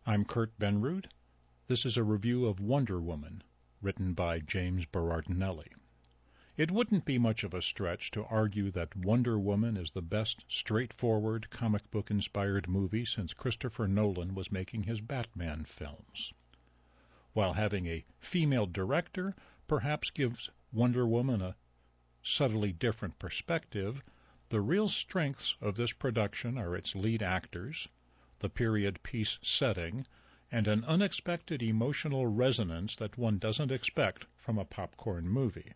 I'm Kurt Benrud. This is a review of Wonder Woman, written by James Berardinelli. It wouldn't be much of a stretch to argue that Wonder Woman is the best straightforward comic book-inspired movie since Christopher Nolan was making his Batman films. While having a female director perhaps gives Wonder Woman a subtly different perspective, the real strengths of this production are its lead actors, the period piece setting, and an unexpected emotional resonance that one doesn't expect from a popcorn movie.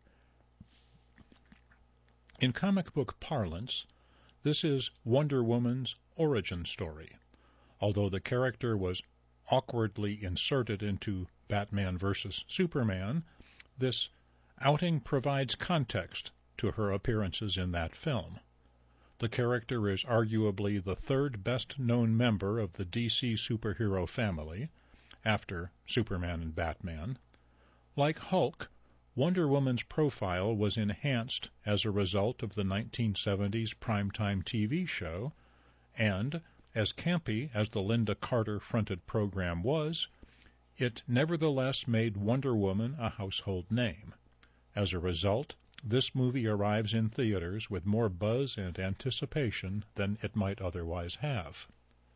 In comic book parlance, this is Wonder Woman's origin story. Although the character was awkwardly inserted into Batman vs. Superman, this outing provides context to her appearances in that film. The character is arguably the third best-known member of the DC superhero family, after Superman and Batman. Like Hulk, Wonder Woman's profile was enhanced as a result of the 1970s primetime TV show, and, as campy as the Linda Carter-fronted program was, it nevertheless made Wonder Woman a household name. As a result, this movie arrives in theaters with more buzz and anticipation than it might otherwise have.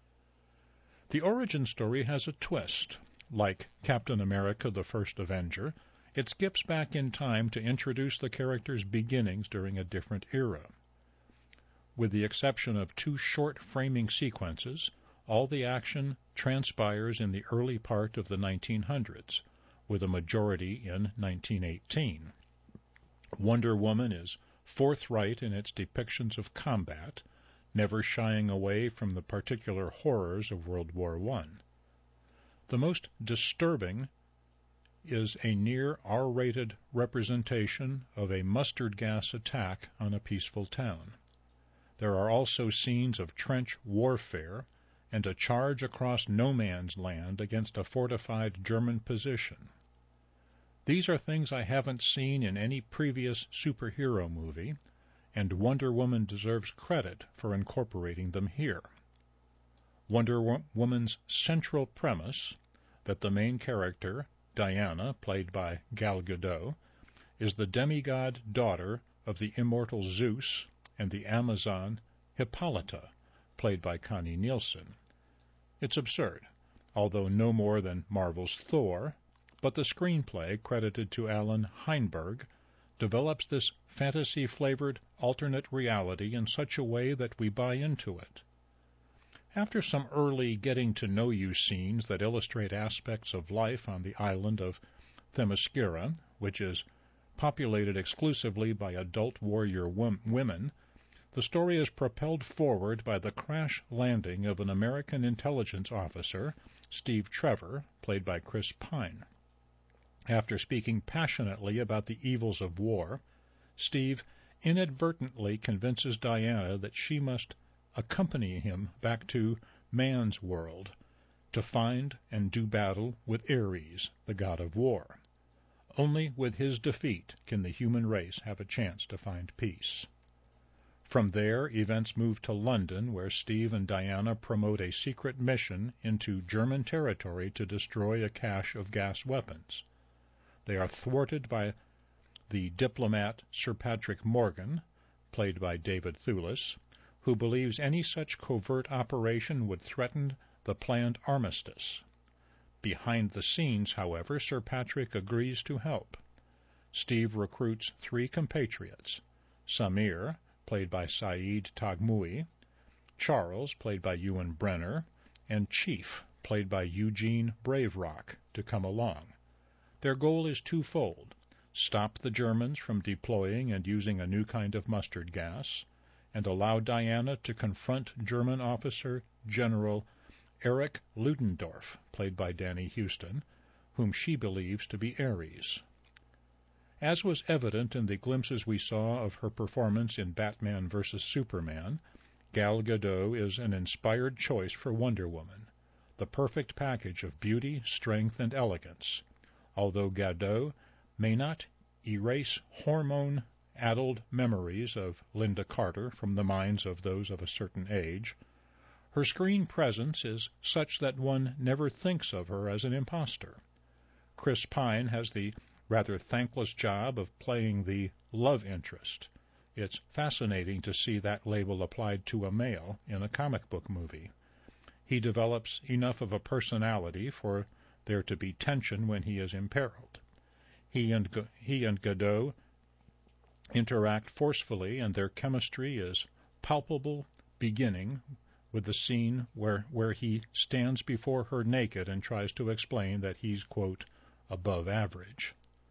The origin story has a twist. Like Captain America: The First Avenger, it skips back in time to introduce the character's beginnings during a different era. With the exception of two short framing sequences, all the action transpires in the early part of the 1900s, with a majority in 1918. Wonder Woman is forthright in its depictions of combat, never shying away from the particular horrors of World War I. The most disturbing is a near R-rated representation of a mustard gas attack on a peaceful town. There are also scenes of trench warfare and a charge across no man's land against a fortified German position. These are things I haven't seen in any previous superhero movie, and Wonder Woman deserves credit for incorporating them here. Wonder Woman's central premise, that the main character, Diana, played by Gal Gadot, is the demigod daughter of the immortal Zeus and the Amazon Hippolyta, played by Connie Nielsen. It's absurd, although no more than Marvel's Thor, but the screenplay, credited to Alan Heinberg, develops this fantasy-flavored alternate reality in such a way that we buy into it. After some early getting-to-know-you scenes that illustrate aspects of life on the island of Themyscira, which is populated exclusively by adult warrior women, the story is propelled forward by the crash landing of an American intelligence officer, Steve Trevor, played by Chris Pine. After speaking passionately about the evils of war, Steve inadvertently convinces Diana that she must accompany him back to man's world to find and do battle with Ares, the god of war. Only with his defeat can the human race have a chance to find peace. From there, events move to London, where Steve and Diana promote a secret mission into German territory to destroy a cache of gas weapons. They are thwarted by the diplomat Sir Patrick Morgan, played by David Thewlis, who believes any such covert operation would threaten the planned armistice. Behind the scenes, however, Sir Patrick agrees to help. Steve recruits three compatriots: Samir, played by Saeed Tagmui, Charles, played by Ewan Brenner, and Chief, played by Eugene Braverock, to come along. Their goal is twofold: stop the Germans from deploying and using a new kind of mustard gas, and allow Diana to confront German officer General Erich Ludendorff, played by Danny Huston, whom she believes to be Ares. As was evident in the glimpses we saw of her performance in Batman vs. Superman, Gal Gadot is an inspired choice for Wonder Woman, the perfect package of beauty, strength, and elegance. Although Gadot may not erase hormone-addled memories of Linda Carter from the minds of those of a certain age, Her screen presence is such that one never thinks of her as an imposter. Chris Pine has the rather thankless job of playing the love interest. It's fascinating to see that label applied to a male in a comic book movie. He develops enough of a personality for there to be tension when he is imperiled. He and Godot interact forcefully, and their chemistry is palpable, beginning with the scene where he stands before her naked and tries to explain that he's, quote, above average.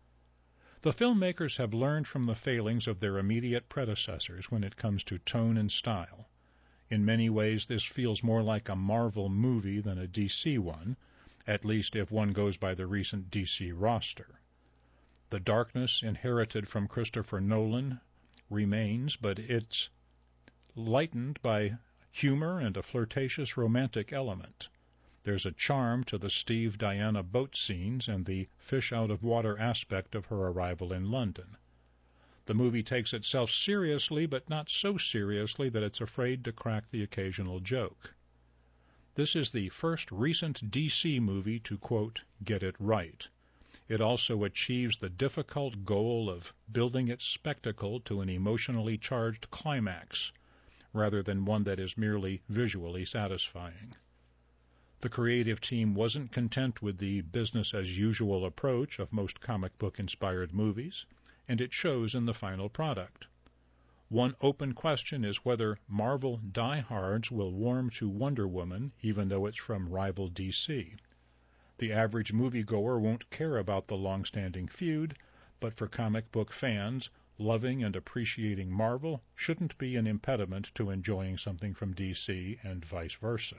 The filmmakers have learned from the failings of their immediate predecessors when it comes to tone and style. In many ways, this feels more like a Marvel movie than a DC one, at least if one goes by the recent DC roster. The darkness inherited from Christopher Nolan remains, but it's lightened by humor and a flirtatious romantic element. There's a charm to the Steve-Diana boat scenes and the fish-out-of-water aspect of her arrival in London. The movie takes itself seriously, but not so seriously that it's afraid to crack the occasional joke. This is the first recent DC movie to, quote, get it right. It also achieves the difficult goal of building its spectacle to an emotionally charged climax, rather than one that is merely visually satisfying. The creative team wasn't content with the business-as-usual approach of most comic book-inspired movies, and it shows in the final product. One open question is whether Marvel diehards will warm to Wonder Woman, even though it's from rival DC. The average moviegoer won't care about the long-standing feud, but for comic book fans, loving and appreciating Marvel shouldn't be an impediment to enjoying something from DC and vice versa.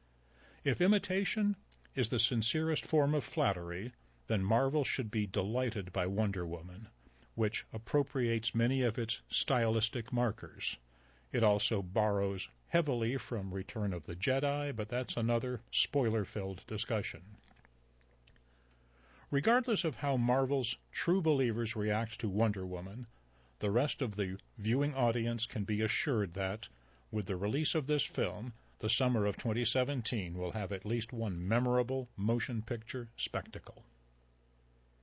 If imitation is the sincerest form of flattery, then Marvel should be delighted by Wonder Woman, which appropriates many of its stylistic markers. It also borrows heavily from Return of the Jedi, but that's another spoiler-filled discussion. Regardless of how Marvel's true believers react to Wonder Woman, the rest of the viewing audience can be assured that, with the release of this film, the summer of 2017 will have at least one memorable motion picture spectacle.